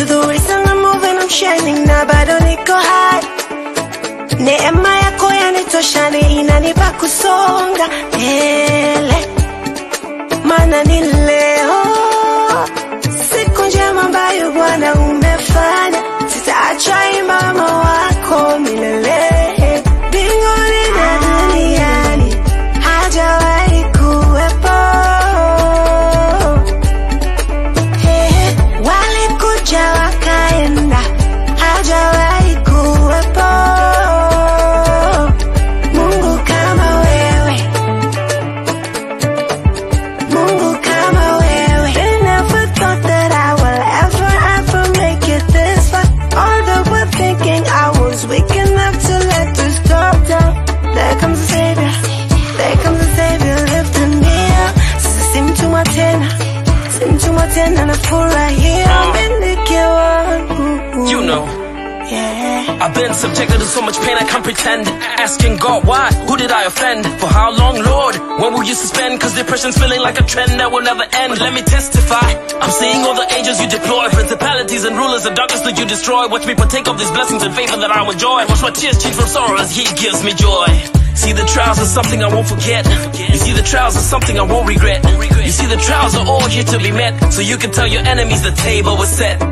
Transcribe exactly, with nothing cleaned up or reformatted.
to the reason I'm moving, I'm shining na bado niko high. Neema yako yanitosha, inanipa kusonga mbele. Maana ni leo siku njema ambayo Bwana umefanya, sitaacha imani wako milele. Mbinguni na duniani hajawahi kuwepo. Hey, walikuja wakaenda, hajawahi kuwepo Mungu kama wewe, Mungu kama wewe. They never thought that I will ever, ever make it this far. Although we're thinking I was weak enough to let this drop down. There comes the Savior, there comes the Savior lifting me up. Sing to my ten, sing to my ten and I furahia. I'm in the kill. You know, yeah. I've been subjected to so much pain I can't pretend. Asking God why, who did I offend? For how long, Lord? When will you suspend? Cause depression's feeling like a trend that will never end. Let me testify, I'm seeing all the angels you deploy, principalities and rulers of darkness that you destroy. Watch me partake of these blessings and favor that I will enjoy. Watch my tears change from sorrow as He gives me joy. See, the trials are something I won't forget. You see, the trials are something I won't regret. You see, the trials are all here to be met, so you can tell your enemies the table was set.